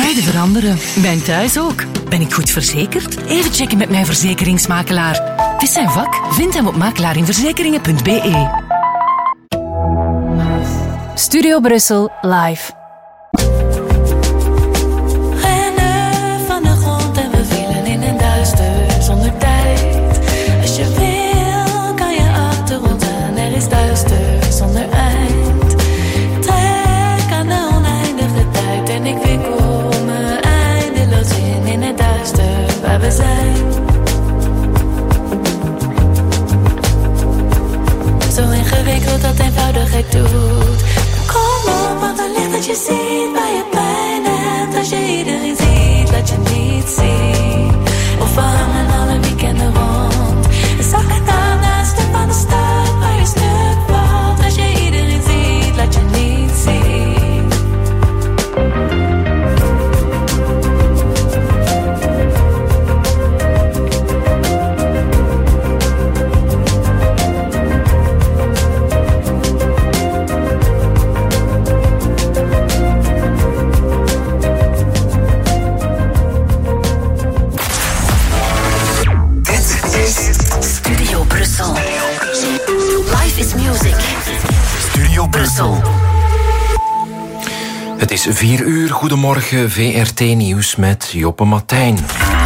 Tijden veranderen. Mijn thuis ook. Ben ik goed verzekerd? Even checken met mijn verzekeringsmakelaar. Het is zijn vak. Vind hem op makelaarinverzekeringen.be. Studio Brussel live. Rennen van de grond en we vielen in een duister zonder tijd. Als je wil kan je achter ons aan. Er is duister zonder eind. Trek aan de oneindige tijd en ik winkel me eindeloos in het duister waar we zijn. Zo ingewikkeld dat eenvoudigheid doet. Kom op, want een licht dat je ziet waar je pijn hebt. Als je iedereen ziet, laat je niet zien. Of we hangen alle weekenden rond. En zakken aan naast de van de stad waar je stuk valt. Als je iedereen ziet, laat je niet zien. Life is music. Studio Brussel. Het is 4 uur. Goedemorgen, VRT Nieuws met Joppe Martijn.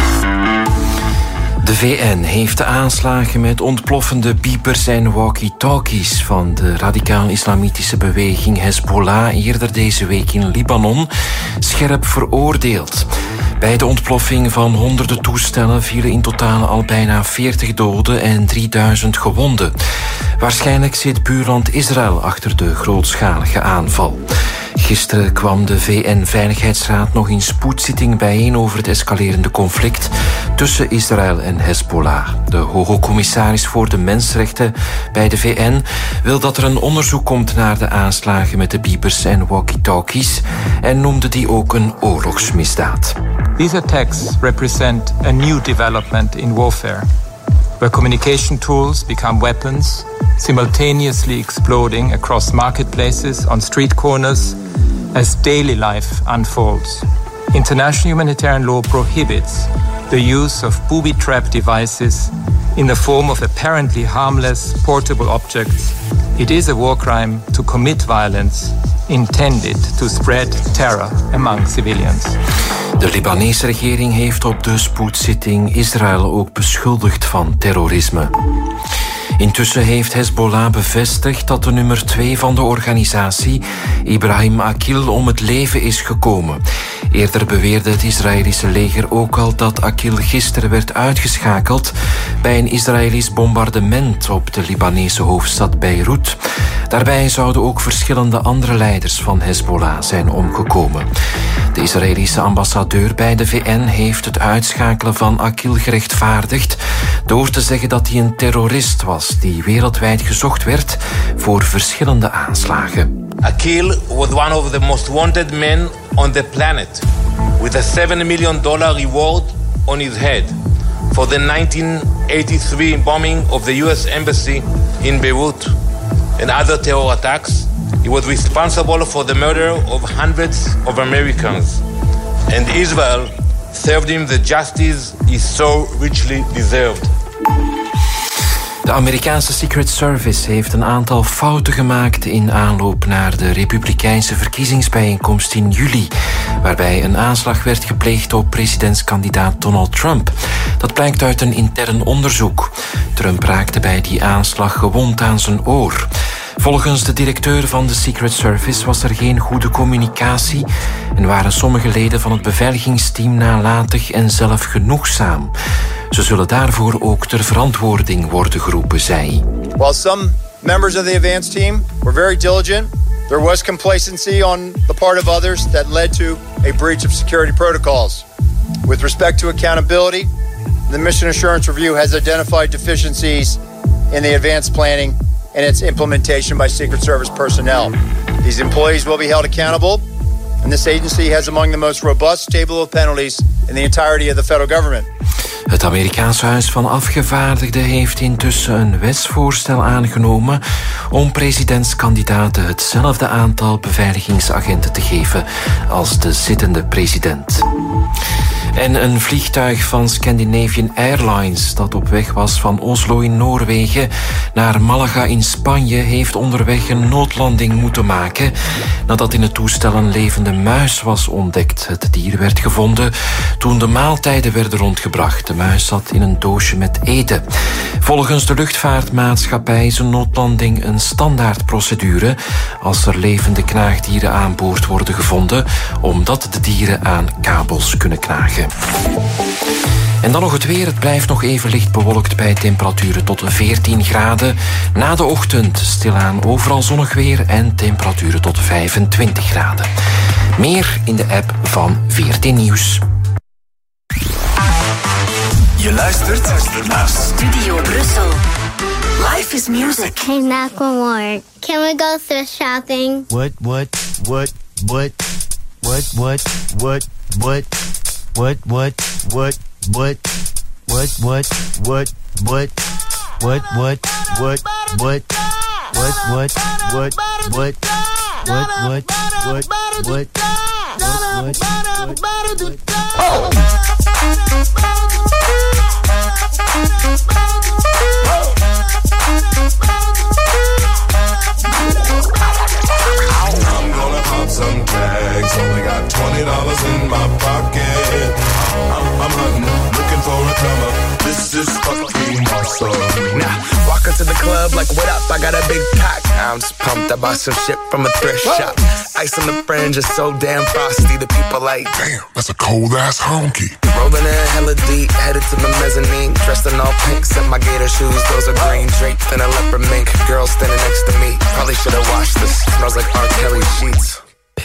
De VN heeft de aanslagen met ontploffende piepers en walkie-talkies van de radicaal-islamitische beweging Hezbollah eerder deze week in Libanon scherp veroordeeld. Bij de ontploffing van honderden toestellen vielen in totaal al bijna 40 doden en 3000 gewonden. Waarschijnlijk zit buurland Israël achter de grootschalige aanval. Gisteren kwam de VN-veiligheidsraad nog in spoedzitting bijeen over het escalerende conflict tussen Israël en Hezbollah. De hoge commissaris voor de mensenrechten bij de VN wil dat er een onderzoek komt naar de aanslagen met de beepers en walkie-talkies en noemde die ook een oorlogsmisdaad. These attacks represent a new development in warfare, where communication tools become weapons, simultaneously exploding across marketplaces, on street corners, as daily life unfolds. International humanitarian law prohibits the use of booby-trap devices in the form of apparently harmless portable objects. It is a war crime to commit violence intended to spread terror among civilians. De Libanese regering heeft op de spoedzitting Israël ook beschuldigd van terrorisme. Intussen heeft Hezbollah bevestigd dat de nummer 2 van de organisatie, Ibrahim Akil, om het leven is gekomen. Eerder beweerde het Israëlische leger ook al dat Akil gisteren werd uitgeschakeld bij een Israëlisch bombardement op de Libanese hoofdstad Beirut. Daarbij zouden ook verschillende andere leiders van Hezbollah zijn omgekomen. De Israëlische ambassadeur bij de VN heeft het uitschakelen van Akil gerechtvaardigd door te zeggen dat hij een terrorist was die wereldwijd gezocht werd voor verschillende aanslagen. Akil was one of the most wanted men on the planet, with a $7 million reward on his head for the 1983 bombing of the US Embassy in Beirut and other terror attacks. He was responsible for the murder of hundreds of Americans, and Israel served him the justice he so richly deserved. De Amerikaanse Secret Service heeft een aantal fouten gemaakt in aanloop naar de Republikeinse verkiezingsbijeenkomst in juli, waarbij een aanslag werd gepleegd op presidentskandidaat Donald Trump. Dat blijkt uit een intern onderzoek. Trump raakte bij die aanslag gewond aan zijn oor. Volgens de directeur van de Secret Service was er geen goede communicatie en waren sommige leden van het beveiligingsteam nalatig en zelfgenoegzaam. Ze zullen daarvoor ook ter verantwoording worden geroepen, zei hij. While some members of the advance team were very diligent, there was complacency on the part of others that led to a breach of security protocols. With respect to accountability, the Mission Assurance Review has identified deficiencies in the advanced planning and its implementation by Secret Service personnel. These employees will be held accountable and this agency has among the most robust table of penalties in the entirety of the federal government. Het Amerikaanse Huis van Afgevaardigden heeft intussen een wetsvoorstel aangenomen om presidentskandidaten hetzelfde aantal beveiligingsagenten te geven als de zittende president. En een vliegtuig van Scandinavian Airlines dat op weg was van Oslo in Noorwegen naar Malaga in Spanje heeft onderweg een noodlanding moeten maken nadat in het toestel een levende muis was ontdekt. Het dier werd gevonden toen de maaltijden werden rondgebracht. De muis zat in een doosje met eten. Volgens de luchtvaartmaatschappij is een noodlanding een standaardprocedure als er levende knaagdieren aan boord worden gevonden, omdat de dieren aan kabels kunnen knagen. En dan nog het weer. Het blijft nog even licht bewolkt bij temperaturen tot 14 graden. Na de ochtend stilaan overal zonnig weer en temperaturen tot 25 graden. Meer in de app van 14 Nieuws. Je luistert naar Studio Brussel. Life is music. Hey, Macklemore, can we go thrift shopping? What? I'm gonna pop some tags. Only got $20 in my pocket. I'm hunting, looking for a come up. This is fucking awesome. Nah, walk into the club like, what up? I got a big cock. I'm just pumped. I bought some shit from a thrift shop. Ice on the fringe is so damn frosty. The people like, Damn, that's a cold ass honky. rolling in hella deep, headed to the mezzanine. Dressed in all pink, set my gator shoes. Those are green, draped in a leopard mink. Girl standing next to me. Probably should've washed this. Smells like R. Kelly sheets.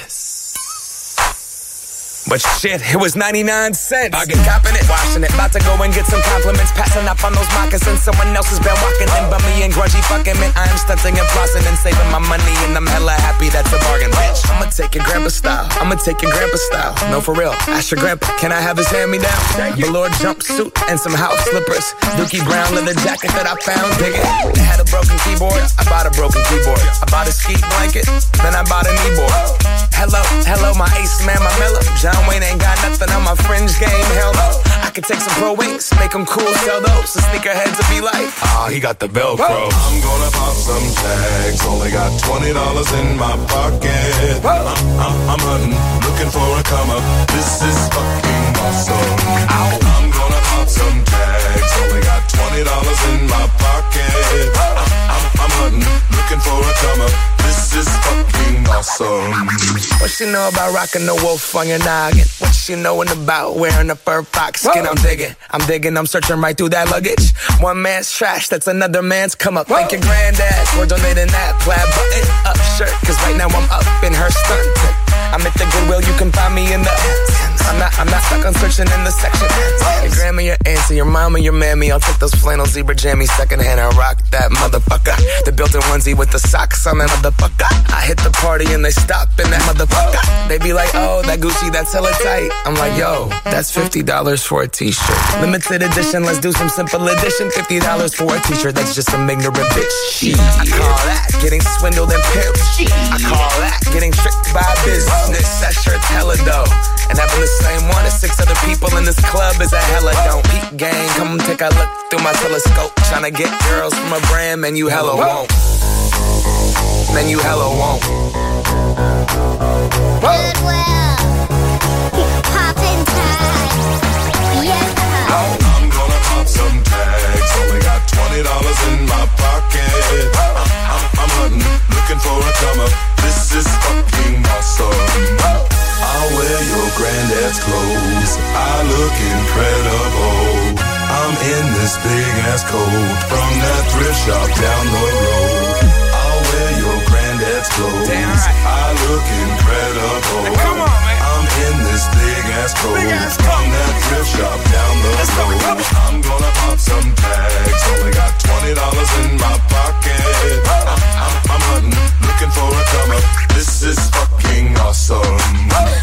But shit, it was 99 cents. I get copping it, washing it. About to go and get some compliments. Passing up on those moccasins. Someone else has been walking in. Bummy and grungy fucking man. I am stunting and flossing and saving my money. And I'm hella happy that's a bargain, bitch. I'ma take your grandpa style. I'ma take your grandpa style. No, for real. Ask your grandpa, can I have his hand-me-down? Velour jumpsuit and some house slippers. Dookie brown leather jacket that I found. Dig it. They had a broken keyboard. I bought a broken keyboard. I bought a ski blanket. Then I bought a kneeboard. Hello, my ace man, my mellow. John Wayne ain't got nothing on my fringe game, hell no. I could take some pro wings, make them cool, sell those. The sneakerheads will be like, he got the Velcro. I'm gonna pop some tags. Only got $20 in my pocket. I'm hunting, looking for a come up. This is fucking awesome. I'm gonna pop some tags. Only got $20 in my pocket. I'm hunting, looking for a come up. This is fucking awesome. What she know about rocking the wolf on your noggin? What she knowin' about wearing a fur fox skin? I'm digging, I'm searching right through that luggage. One man's trash, that's another man's come up. Thank your granddad for donating that plaid button up shirt. Cause right now I'm up in her stunt. I'm at the Goodwill, you can find me in the I'm not stuck on searching in the section. Your grandma, your auntie, your mama, your mammy. I'll take those flannel zebra jammies secondhand and rock that motherfucker. The built-in onesie with the socks on that motherfucker. I hit the party and they stop in that motherfucker. They be like, oh, that Gucci, that's hella tight. I'm like, yo, that's $50 for a t-shirt. Limited edition, let's do some simple edition. $50 for a t-shirt, that's just some ignorant bitch. I call that getting swindled and pimped. I call that getting tricked by business. That shirt's hella dope. And having the same one as 6 other people in this club is a hella don't. Peak gang, come take a look through my telescope. Tryna get girls from a brand, man, you hella won't. Man, you hella won't. Goodwill, poppin' tags. Yeah. I'm gonna pop some tags. Only got $20 in my pocket. I'm hunting, looking for a come up. This is fucking awesome. I'll wear your granddad's clothes. I look incredible. I'm in this big ass coat from that thrift shop down the road. I'll wear your granddad's clothes. I look incredible. Come on, man. I'm in this big ass coat from that thrift shop down the road. I'm gonna pop some tags. Only got $20 in my pocket. I'm hunting, looking for a come up. This is fucking awesome.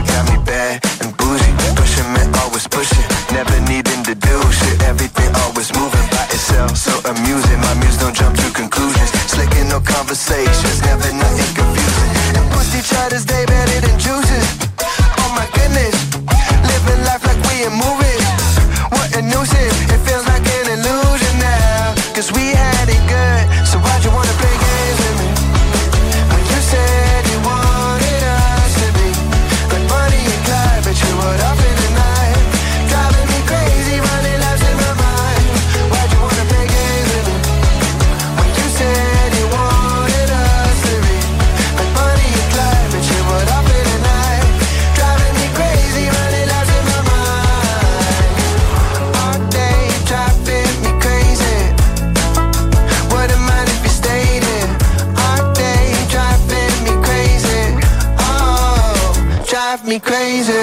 got me bad and bougie. Pushing me, always pushing, never needing to do shit. Everything always moving by itself, so amusing. My muse don't jump to conclusions. Slicking no conversations, never nothing confusing. And pussy chatters, they better than juices. Oh my goodness, living life like we in movies. What a nuisance, it feels like an illusion now. Cause we had it good, so why'd you wanna play games with me? When you said you wanted us to be like Bonnie and Clyde, but you were up in the night, driving me crazy, running laps in my mind. Why'd you wanna play games with me? When you said you wanted us to be like Bonnie and Clyde, but you were up in the night, driving me crazy, running laps in my mind. All day driving me crazy. Wouldn't mind if you stayed in. All day driving me crazy. Oh, drive me crazy.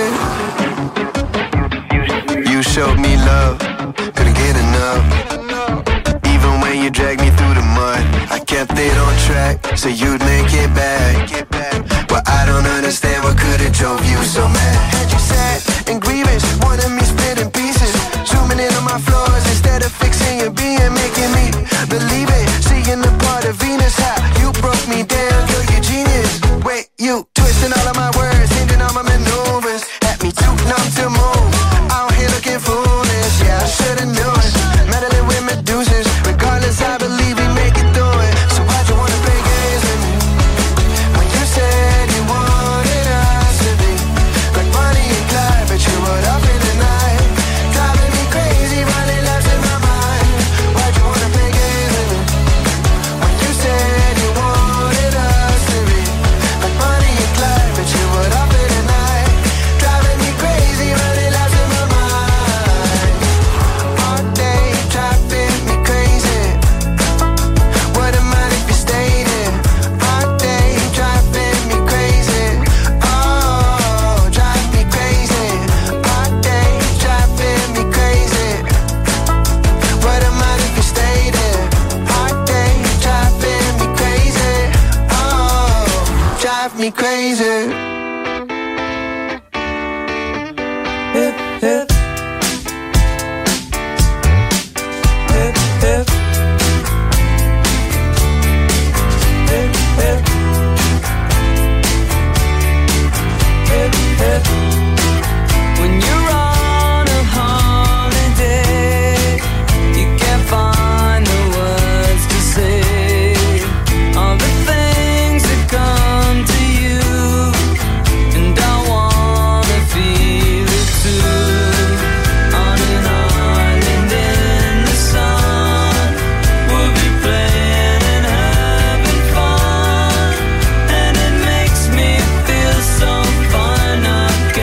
You showed me love, couldn't get enough. Even when you dragged me through the mud, I kept it on track, so you'd make it back. But I don't understand what could've drove you so mad. Had you sad and grievous, wanted me split in pieces, zooming in on my flaws instead of fixing your being, making me believe it. Seeing the part of Venus, how you broke me down, girl, you genius. Wait, you twisting all of my words, hindering all my maneuvers, had me too numb to move. Out here looking foolish, yeah, I should've known it. Meddling with Medusas, regardless, I believe we make it through it. So why'd you wanna play games with me? When you said you wanted us to be like Bonnie and Clyde, but you were up in the night, driving me crazy, running laps in my mind. Why'd you wanna play games with me? When you said you wanted us to be like Bonnie and Clyde, but you were up in the night, driving me crazy, running laps in my mind. All day driving me crazy. Wouldn't mind if you stayed in. All day driving me crazy. Oh, drive me crazy. All day driving me crazy. Wouldn't mind if you stayed in. All day driving me crazy. Oh, drive me crazy. Hip, hip. Hip, hip. Hip, hip. Hip, hip. When you're on a holiday, you can't find the words to say all the things that come to you, and I wanna feel it too. On an island in the sun, we'll be playing and having fun, and it makes me feel so fine. I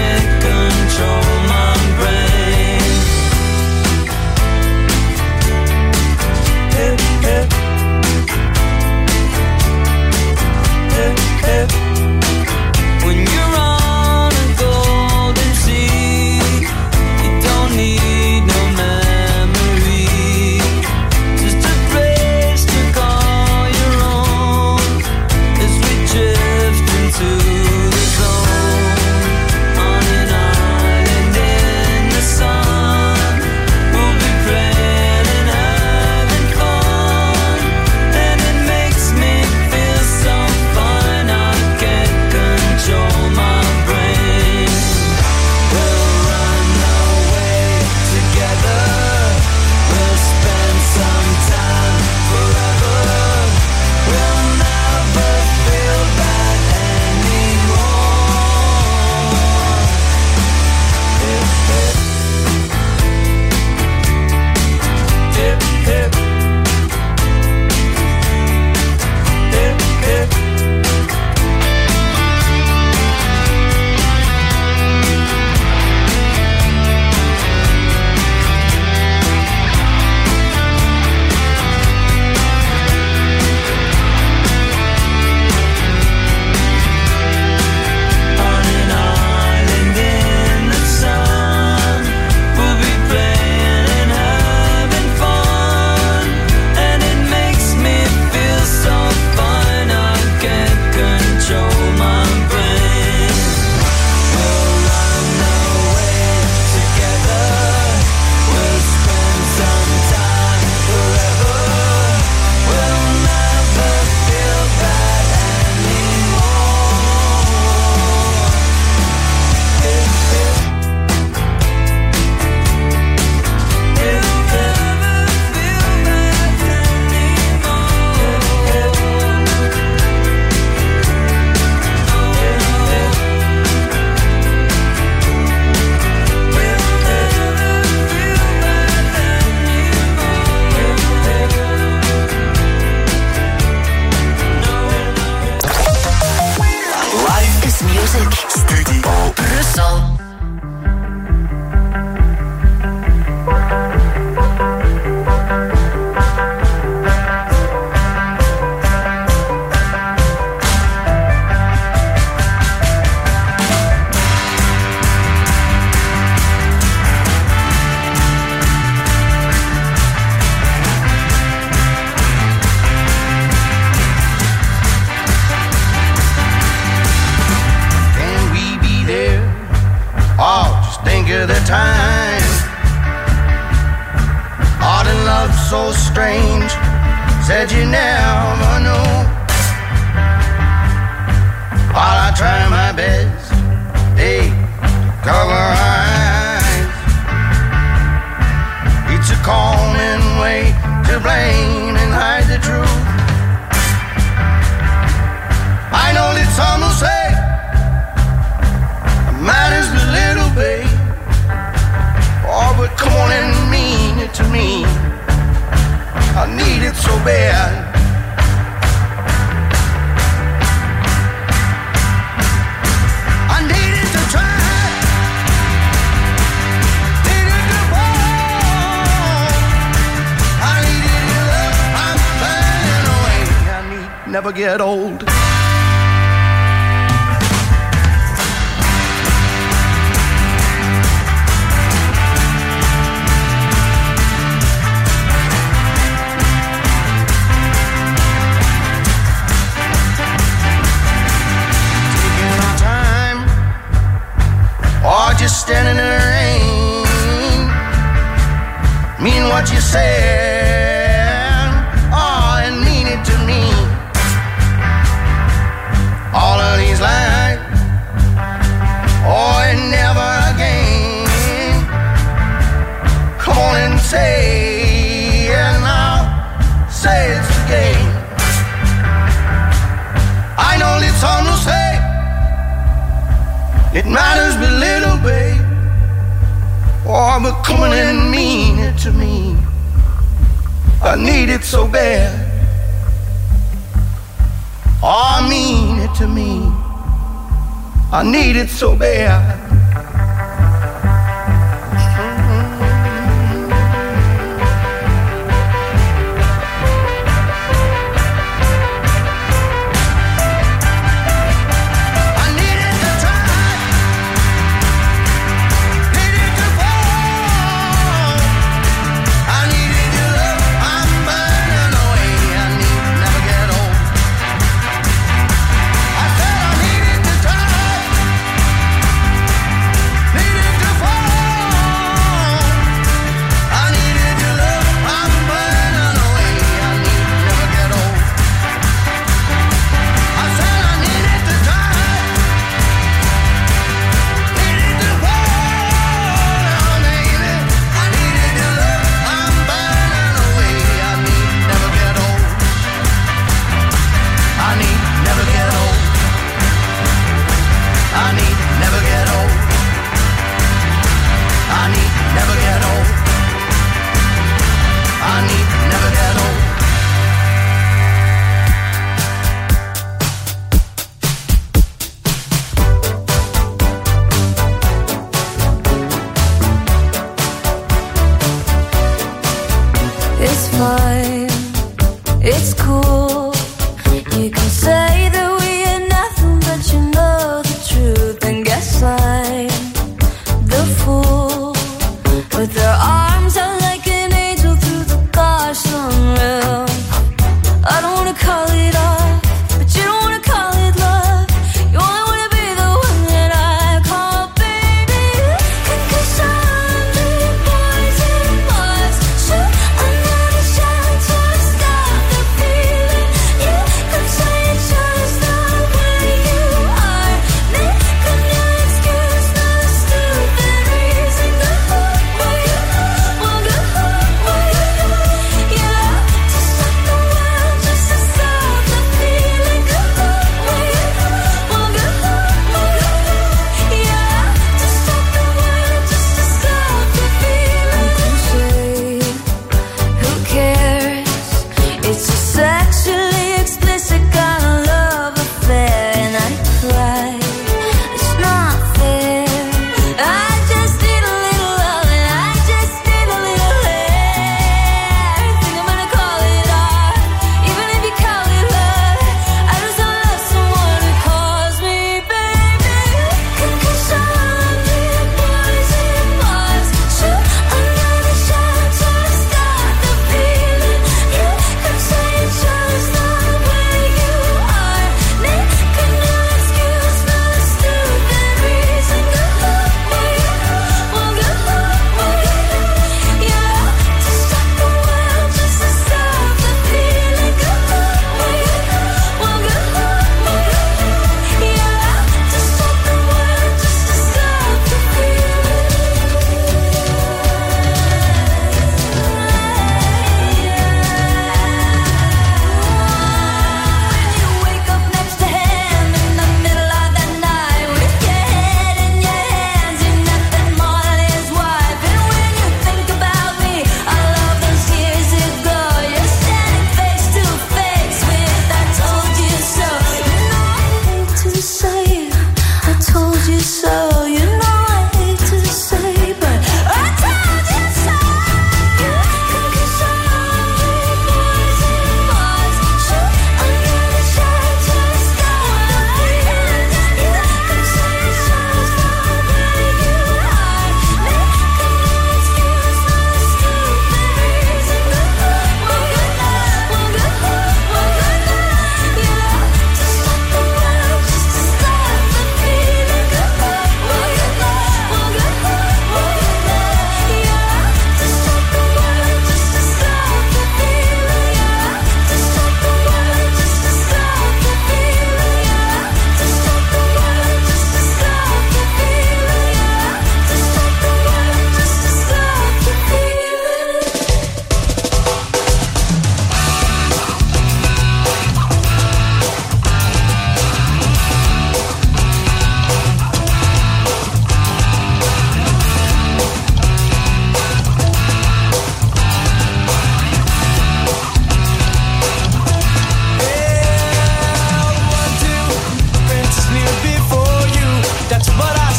with the time. Art and love so strange, said you never know. While I try my best, hey, cover eyes. It's a common way to blame and hide the truth. I know that some will say matters but little, babe. Oh, but come on and mean it to me. I need it so bad. I need it to try. Need it to fall. I need it to love. I'm burning away. I need never get old. Or just standing in the rain, mean what you said, oh, and mean it to me. All of these lies, oh, and never again. Come on and say, and I'll say it's again. I know that some will say it matters but little, babe. Oh, but come on and mean it to me. I need it so bad. Oh, mean it to me. I need it so bad.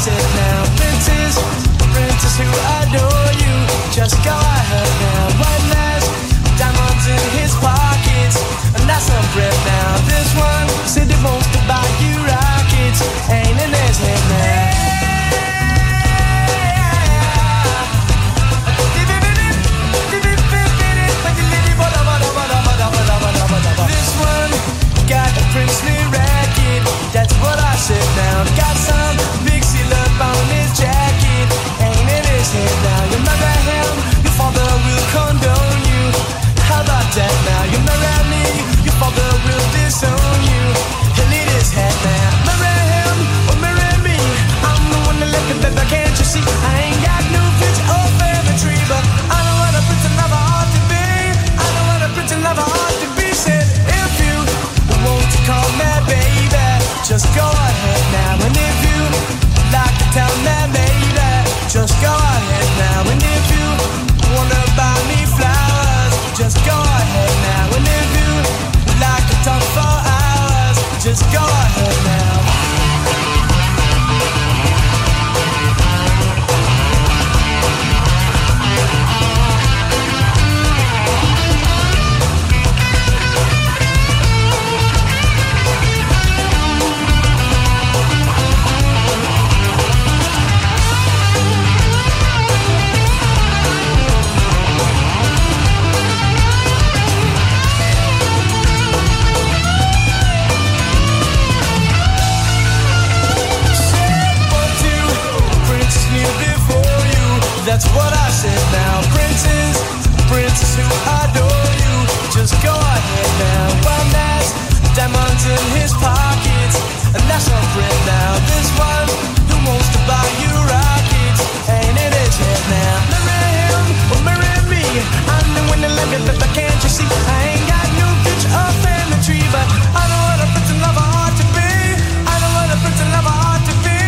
said now. Princess who adore you, just go ahead now. One last diamonds in his pockets, and that's some bread now. This one said he wants to buy you rockets, ain't in his head now. This one got a princely racket, that's what I said now. Got some big seal up on his jacket, ain't in his head now. You marry him, your father will condone you. How about that now? You marry me, your father will disown you. He'll eat his head now. Marry him or marry me, I'm the one that left the baby, can't you see? I ain't got no future or family tree, but I know what a prince never ought to be. I know what a prince never ought to be. Said if you want to call me baby, just go ahead now. And if you like to tell me baby, just go ahead now. And if you wanna buy me flowers, just go ahead now. And if you like to talk for hours, just go ahead now. That's what I said now. Princess who adore you, just go ahead now. One last diamonds in his pockets, and that's our friend now. This one who wants to buy you rockets, ain't in his head now. Marry him or marry me, I'm the one that left it, but can't you see? I ain't got no future or family tree, but I know what a prince and lover ought to be. I know what a prince and lover ought to be.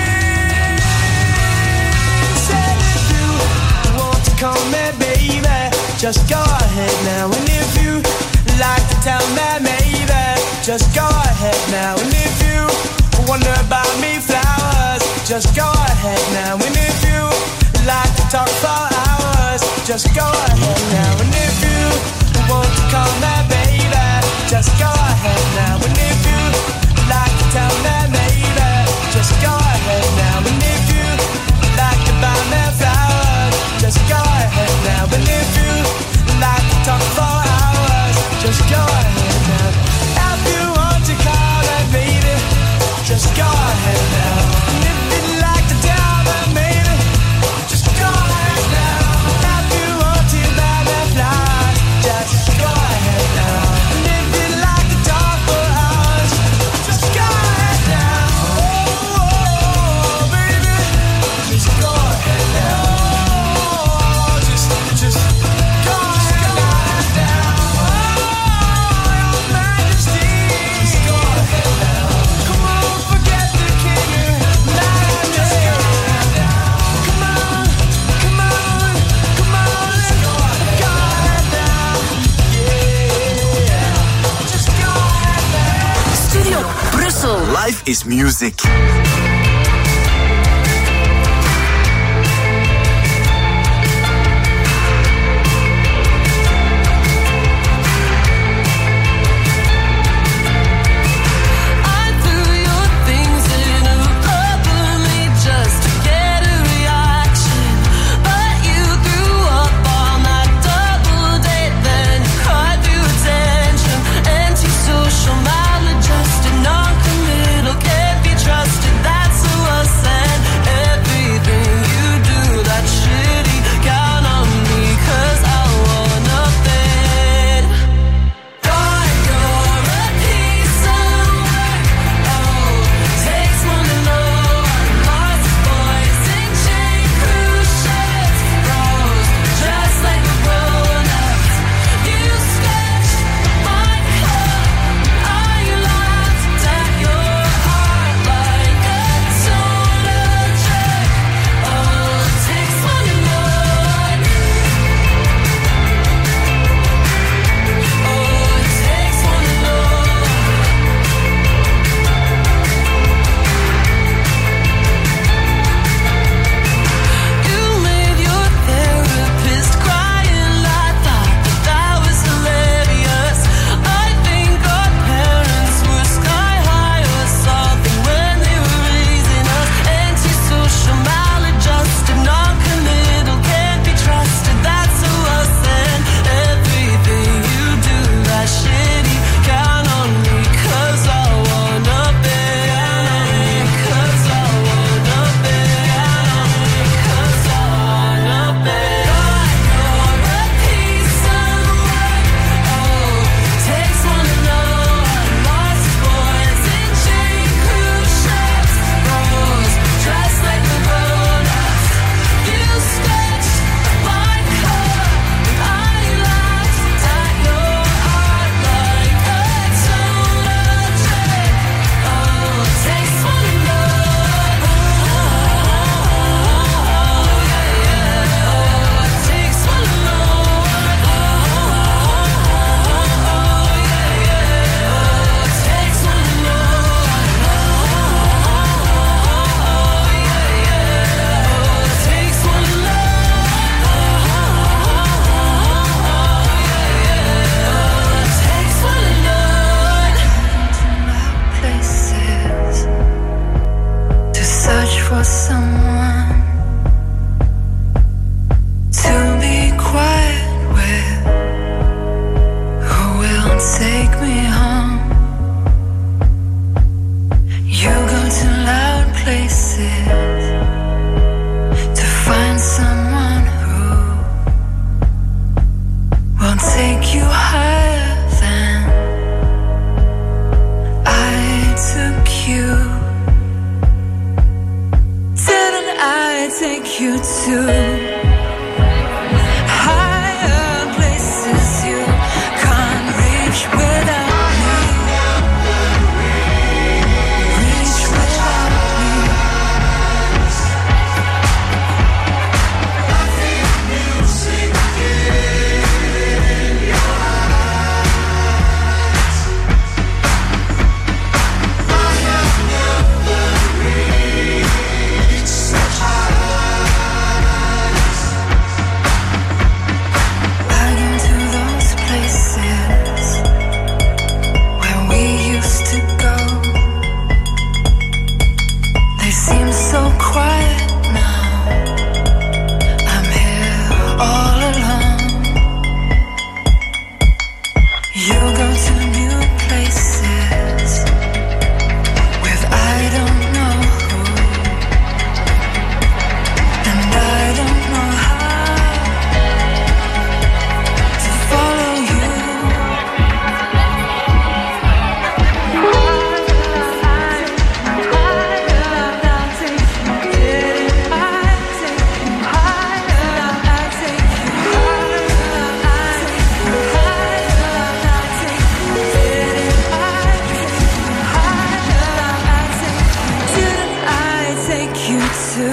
Said if you want to call me baby, just go ahead now. And if you like to tell me maybe, just go ahead now. And if you wanna buy me flowers, just go ahead now. And if you like to talk for hours, just go ahead now. And if you want to call me baby, just go ahead now. And if you like to tell me maybe, just go ahead now. And if you like to buy me flowers, just go ahead now. And if you like to talk for hours, just go ahead now. If you want to call me baby, just go ahead now. And if you'd like to tell me maybe, just go ahead now. If you want to buy me flowers, just go ahead now. And if you'd like to talk for hours, just go ahead now. Oh, baby, just go ahead now. Just go ahead now. Oh, Your Majesty, just go ahead now. Come on, forget the king and majesty. Come on, come on, come on, let's go ahead now. Yeah, just go ahead now. Studio Brussel. Life is music. I threw your things in a cup of me just to get a reaction, but you threw up all my double date, then you cried through attention. Antisocial, maladjusted, non-committal, can't be trusted. That's I take you to higher places you can't reach without me. Reach without me. I feel music in your eyes. I have never reached such heights. I go to those places where we used to go. They seem so quiet now. I'm here all alone. You go to new places with I don't know who, and I don't know how to follow you. To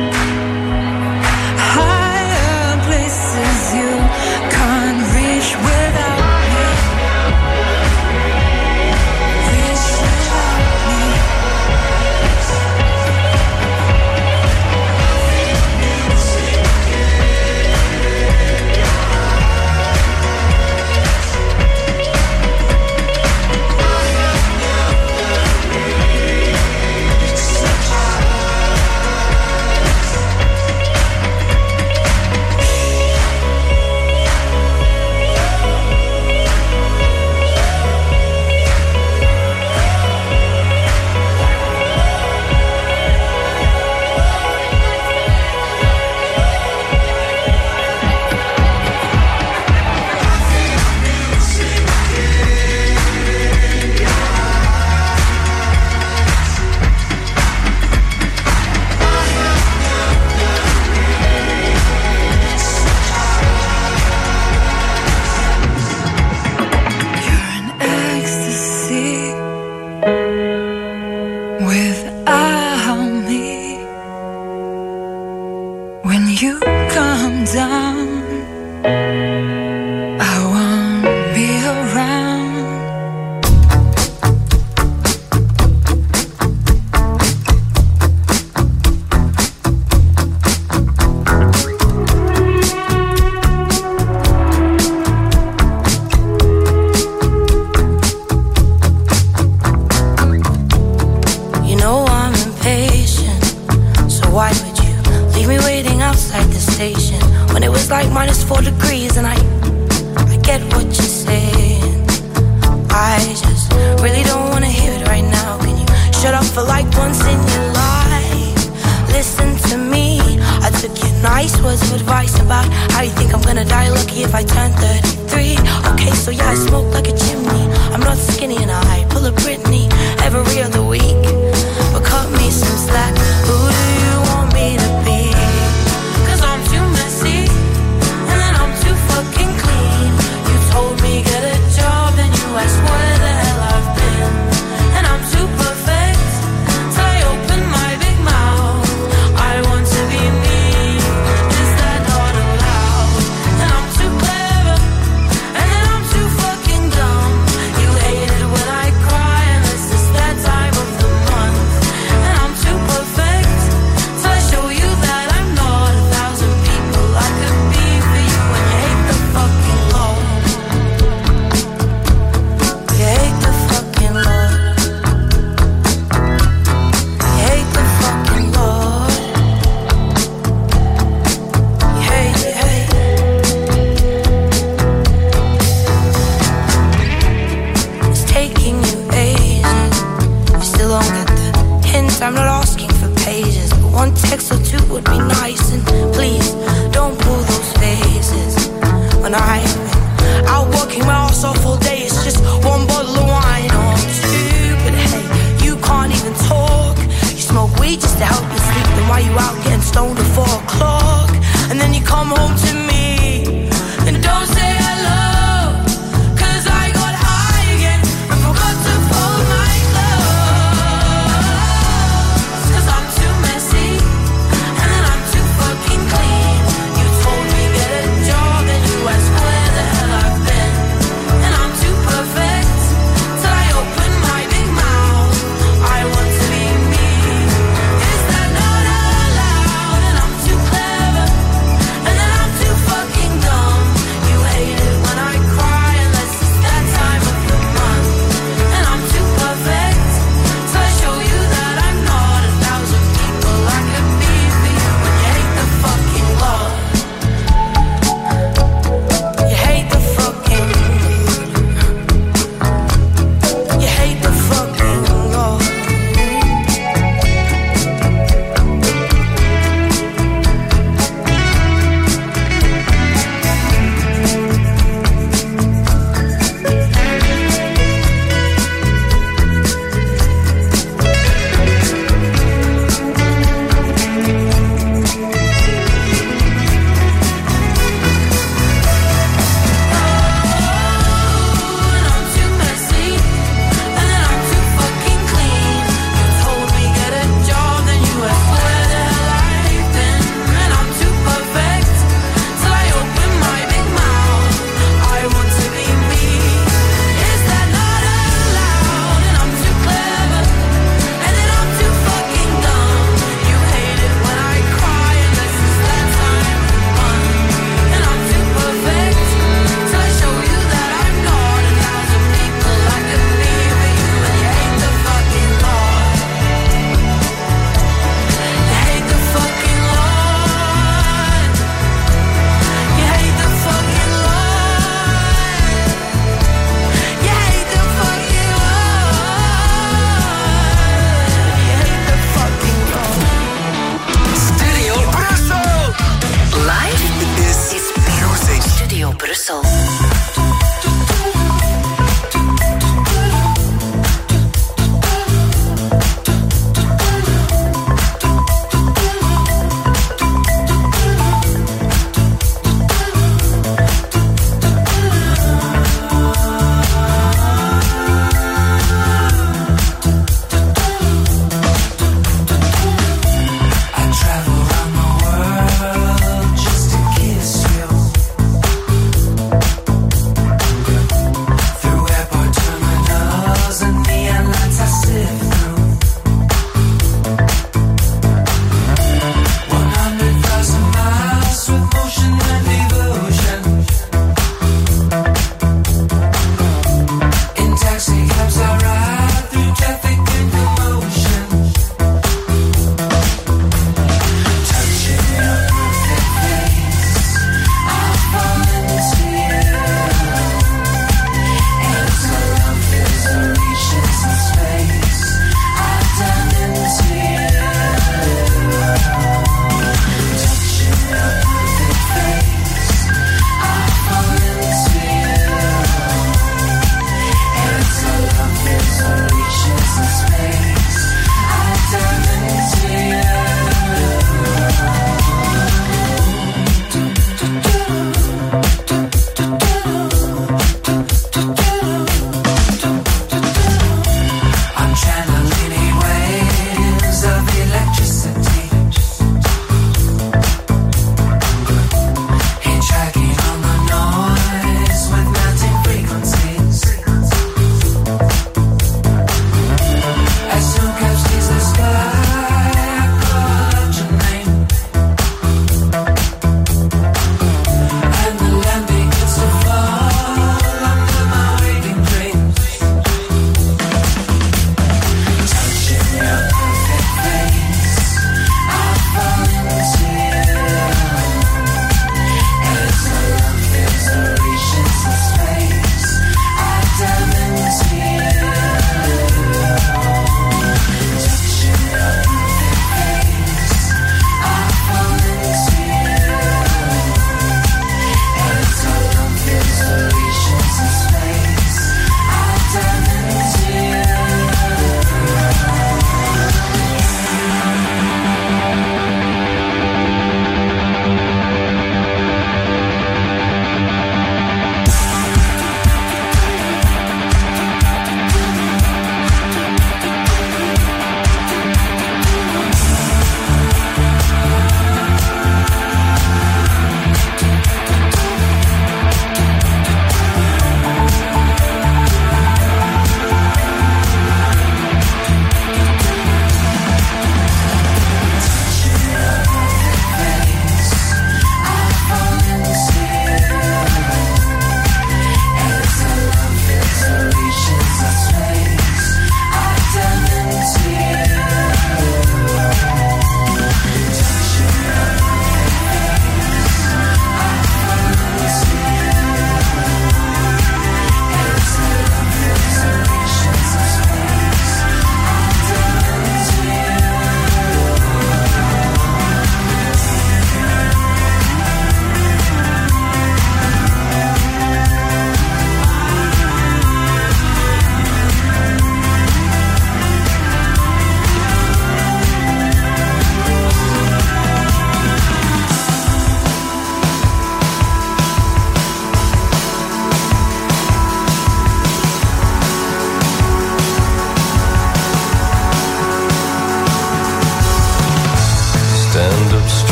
higher places you can't reach without me. Reach without me. You're an ecstasy without me. When you come down, I won't be around. You know I'm impatient, so why would you leave me waiting outside the station when it was like -4 degrees? And I get what you're saying. I just really don't want to hear it right now. Can you shut up for like once in your life? Listen to me. I took your nice words of advice about how you think I'm gonna die lucky if I turn 33. Okay, so yeah, I smoke like a chimney. I'm not skinny and I pull a Britney every other week. But cut me some slack. Who do you want me to be? 'Cause I'm too messy, and then I'm too fucking clean. You told me get a job, and you asked where the hell I've been. And I'm too perfect, so I open my big mouth. I want to be me, is that not allowed? And I'm too clever, and then I'm too fucking dumb. You hate it when I cry, unless it's that time of the month. And I'm too perfect, so I show you that I'm not 1,000 people I could be for you. And you hate the fucking Lord. You hate the fucking Lord. You hate the fucking Lord. You hate, you hate. It's taking you ages. You still don't get the hint. I'm not asking for pages, but one text or two would be nice. And please don't pull those faces when I've been out working my ass off all day. It's just one bottle of wine or two. But hey, you can't even talk. You smoke weed just to help you sleep. Then while you out getting stoned at 4 o'clock, and then you come home to me and don't say hello, 'cause I got high again and forgot to fold my clothes. 'Cause I'm too messy and then I'm too fucking clean. You told me get a job and you asked where the hell I've been, and I'm too perfect till I open my big mouth. I want to be me. Is that not allowed? And I'm too clever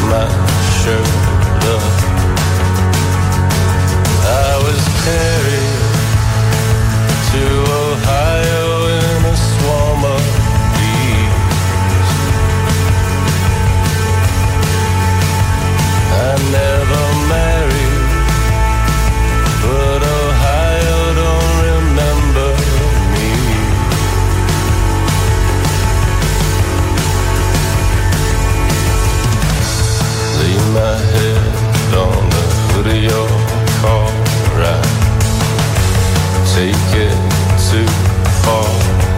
my shirt up. I was carried to Ohio in a swarm of bees. I never married, but Ohio don't remember me. Lay my head on the hood of your car, right? Take it too far.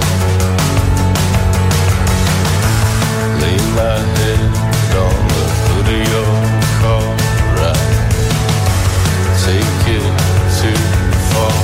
Lay my head on the hood of your car, right? Take it too far.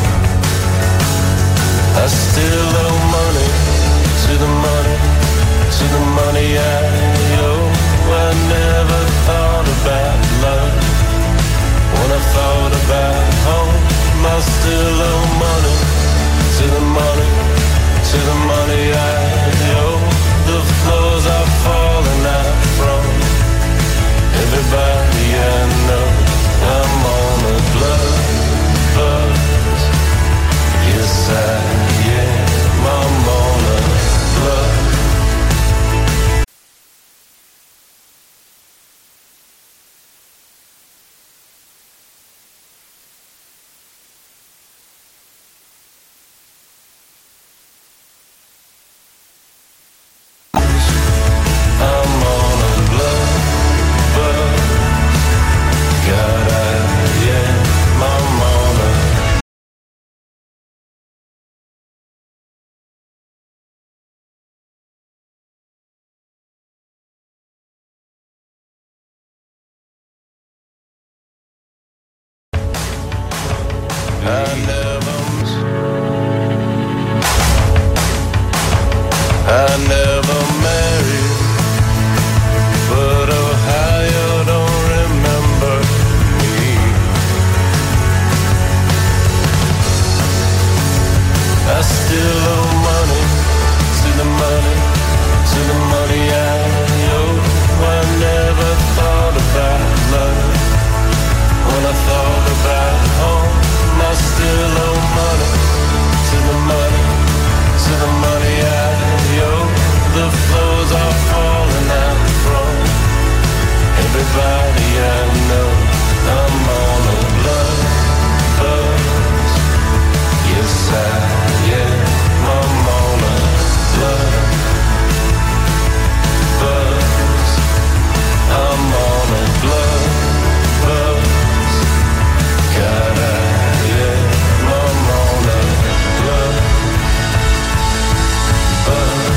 I still owe money to the money, to the money I owe. I never thought about love when I thought about home. I still owe money to the money, to the money I owe. The floors are falling out from everybody I know. I'm on a blood buzz. Yes, I am. I'm on a blood. I never married, but Ohio don't remember me. I still owe money to the money, to the money I owe. I never thought about love when I thought about home. I still owe money to the money, to the money I owe. The floors are falling out from everybody I know. I'm on a blood buzz. Yes, I am. I'm on a blood buzz. I'm on a blood buzz. God, I am. I'm on a blood buzz.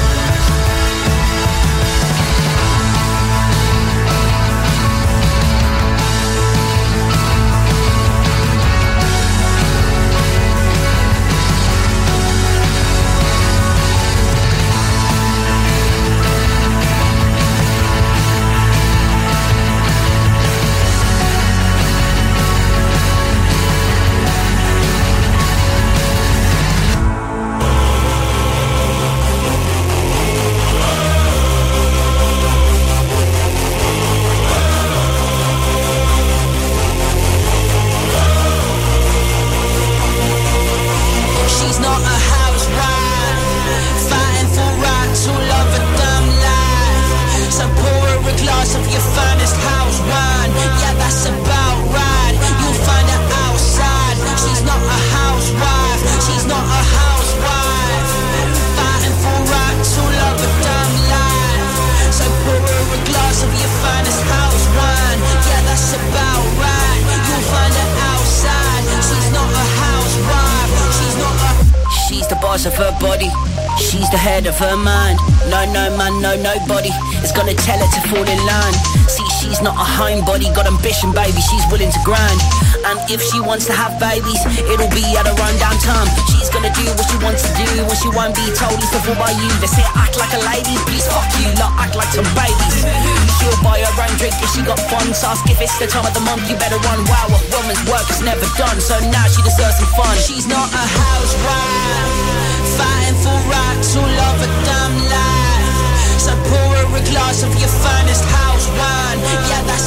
Of her body, she's the head of her mind. No man, no nobody is gonna tell her to fall in line. See, she's not a homebody, got ambition, baby, she's willing to grind. And if she wants to have babies, it'll be at her own damn time. She's gonna do what she wants to do, when she won't be told it's all by you. They say act like a lady, please fuck you, lot act like some babies. She'll buy her own drink if she got funds. Ask if it's the time of the month, you better run. Wow, a woman's work is never done, so now she deserves some fun. She's not a housewife, fighting for rights all over damn life. So pour her a glass of your finest house wine. Yeah, that's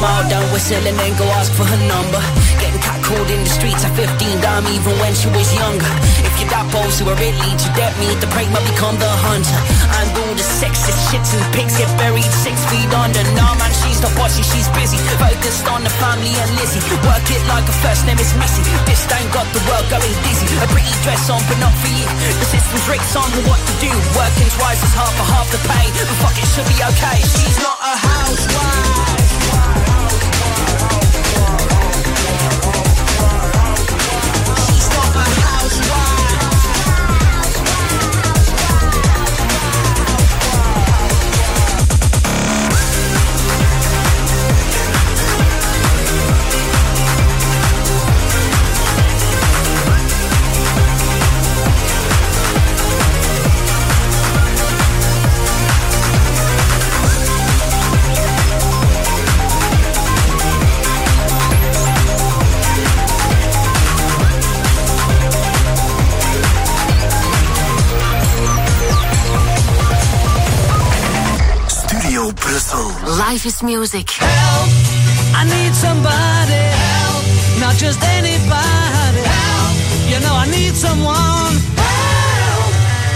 smile, don't whistle and then go ask for her number. Getting catcalled in the streets at 15, damn, even when she was younger. If you're that bold to where it leads, you get me, the prey might become the hunter. And all the sexist shits and pigs get buried 6 feet under. Nah man, she's not bossy, she's busy, focused on the family and Lizzie. Work it like her first name is Missy. This ain't got the world going dizzy. A pretty dress on but not for you. The system's rigged on what to do. Working twice as hard for half the pay, but fuck it, should be okay. She's not a housewife. Life is music. Help! I need somebody. Help! Not just anybody. Help! You know I need someone. Help!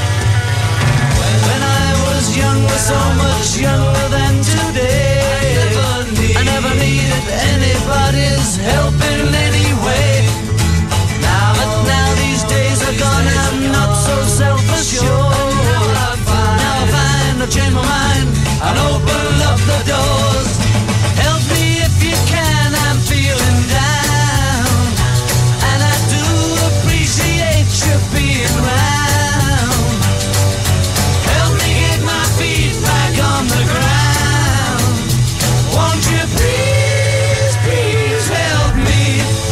When I was younger, so much younger than today, I never needed anybody's help in any way. Now these days are gone, I'm not so self-assured. Now I find I've changed my mind and open up the doors. Help me if you can, I'm feeling down, and I do appreciate you being round. Help me get my feet back on the ground. Won't you please, please help me?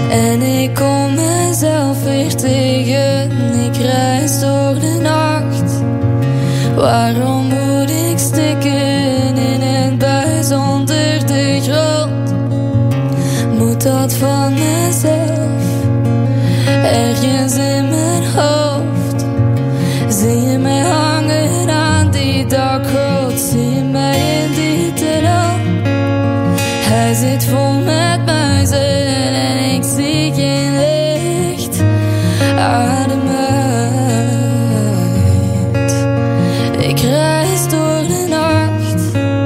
En ik kom mezelf weer tegen. Ik reis door de nacht. Waarom moet ik stikken in een buis onder de grond? Moet dat van mezelf? Ergens in mijn hoofd. Zie je mij hangen aan die dakgoot? Zie je mij in die tunnel? Hij zit vol met muizen en ik zie geen licht. Adem uit. Ik reis door de nacht.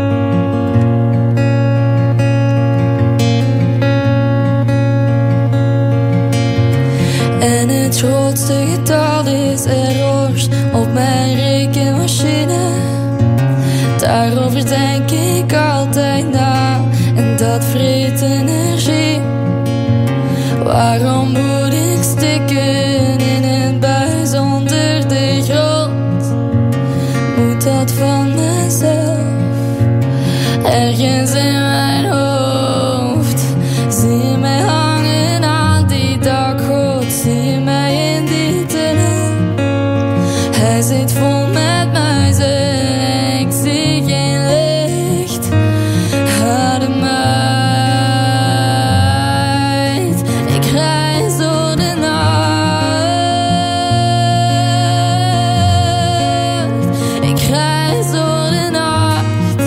En het grootste getal is errors op mijn rekenmachine. Daarover denk ik altijd na. En dat vreet energie. Waarom moet ik stikken in een buis onder de grond? Moet dat van mezelf? Ergens in mijn hoofd. Zie je mij hangen aan die dakgoot? Zie je mij in die tunnel? Hij zit vol met muizen. Ik zie geen licht. Adem uit. Ik reis door de nacht. Ik reis door de nacht.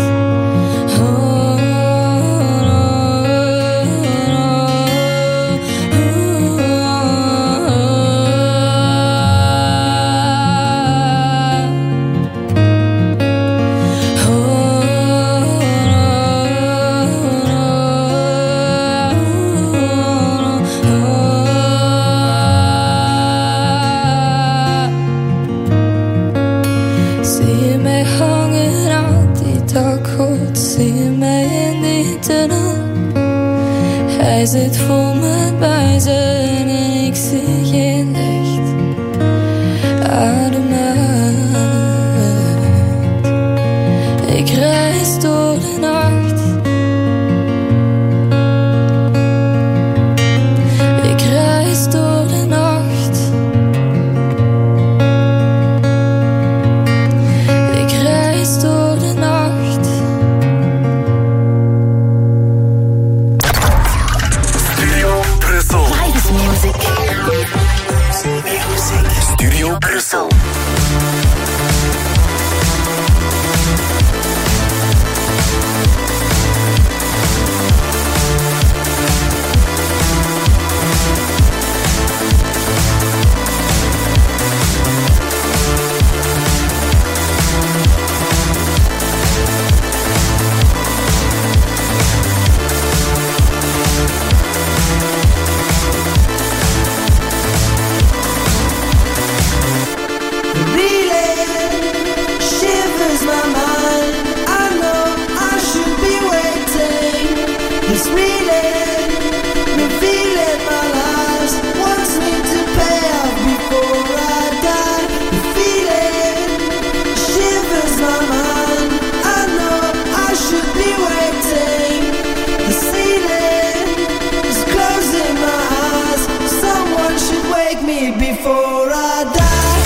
Zie je mij hangen aan die dakgoot? Zie je mij in die tunnel? Hij zit vol met buizen en ik zie geen licht. Adem uit. Ik reis door de nacht. Ik reis door de nacht. Ik reis door de nacht. Studio Brussel. Vibes Music. Studio Brussel. Shivers my mind. I know I should be waiting. He's reeling, revealing my lies. Wants me to pay off before I die. The feeling shivers my mind. I know I should be waiting. The ceiling is closing my eyes. Someone should wake me before I die.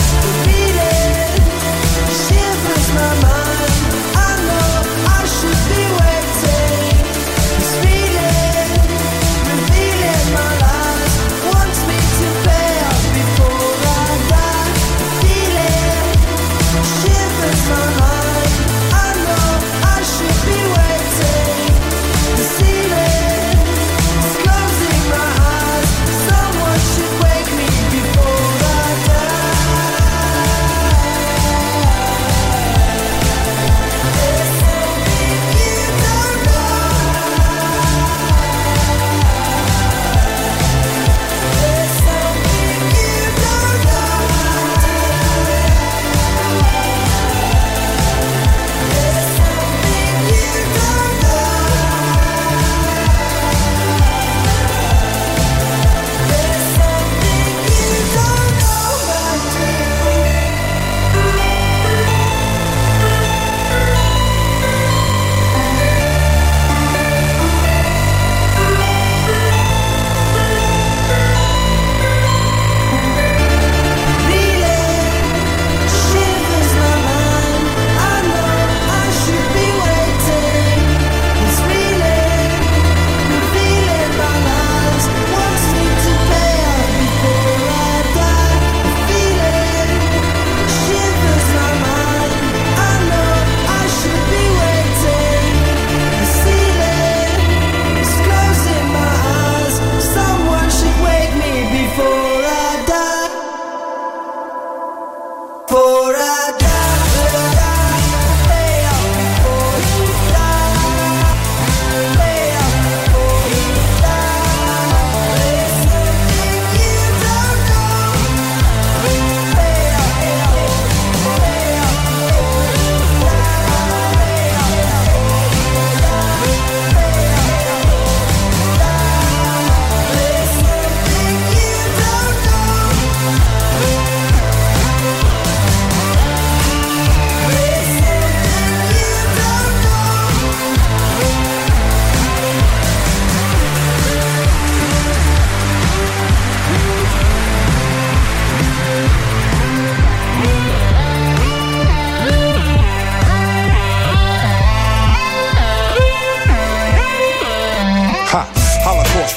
My mind, I know I should be waiting. He's feeling, revealing my lies. Wants me to pay off before I die. Feeling shivers my mind. I know I should be waiting. The ceiling is closing my eyes. Someone should wake me before I die.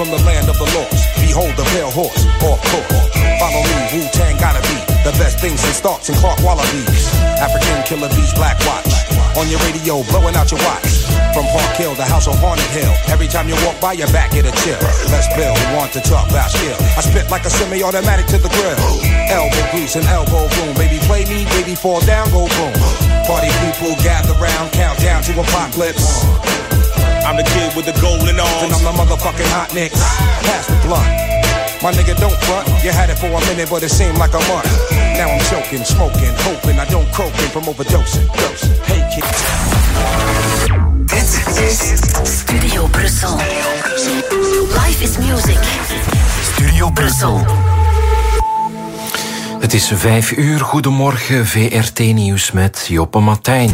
from the land of the lost. Behold the pale horse, off course. Follow me, Wu-Tang gotta be the best things in Starks and Clark Wallabies. African killer bees, Black Watch. On your radio, blowing out your watch. From Park Hill to House on Haunted Hill. Every time you walk by, your back get a chill. Let's build, who want to talk about skill. I spit like a semi-automatic to the grill. Elbow grease and elbow room. Baby play me, baby fall down, go boom. Party people gather round, count down to apocalypse. I'm the kid with the golden arms. And I'm the motherfucking hot nicks. Pass the blunt. My nigga, don't front. You had it for a minute, but it seemed like a month. Now I'm choking, smoking, hoping I don't croaking from overdosing. Hey, kids. Dit is Studio Brussel. Life is music. Studio Brussel. Het is 5:00. Goedemorgen, VRT Nieuws met Joppe Martijn.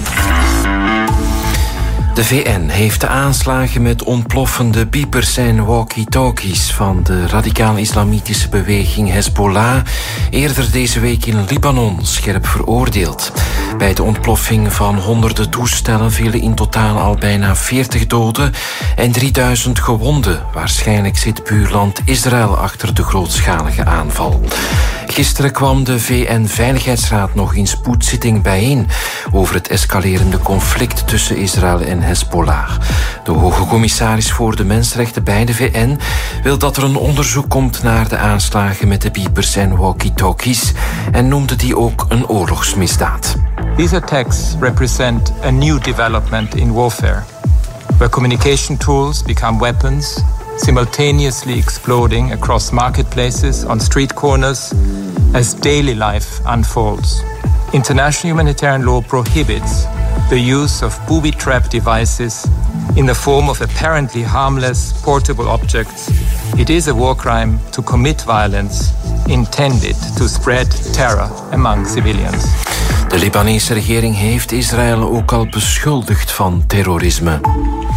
De VN heeft de aanslagen met ontploffende piepers en walkie-talkies van de radicaal-islamitische beweging Hezbollah eerder deze week in Libanon scherp veroordeeld. Bij de ontploffing van honderden toestellen vielen in totaal al bijna 40 doden en 3000 gewonden. Waarschijnlijk zit buurland Israël achter de grootschalige aanval. Gisteren kwam de VN-veiligheidsraad nog in spoedzitting bijeen over het escalerende conflict tussen Israël en Hezbollah. De hoge commissaris voor de mensenrechten bij de VN wil dat er een onderzoek komt naar de aanslagen met de piepers en walkie-talkies en noemde die ook een oorlogsmisdaad. These attacks represent a new development in warfare, where communication tools become weapons, simultaneously exploding across marketplaces, on street corners, as daily life unfolds. International humanitarian law prohibits the use of booby-trap devices in the form of apparently harmless portable objects. It is a war crime to commit violence intended to spread terror among civilians. De Libanese regering heeft Israël ook al beschuldigd van terrorisme.